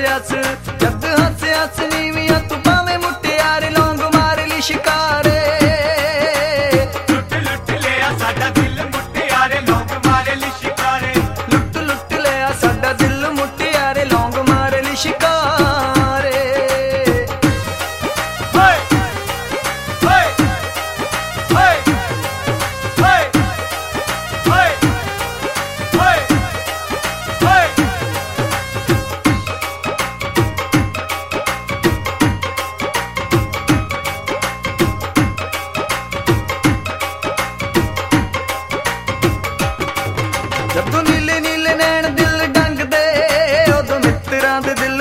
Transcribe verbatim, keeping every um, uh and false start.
हस जद हस हस नीवियां तू पावे मुटियारे लौंग मार ली शिकारे लुट लुट लिया साडा दिल मुटियारे लौंग मार ली शिकारे लुट लुट लिया साडा दिल मुटियारे लौंग मार ली शिकारे होए होए होए होए होए होए होए जदों नीले नीले नैन दिल डंग दे उदों मित्रां दे दिल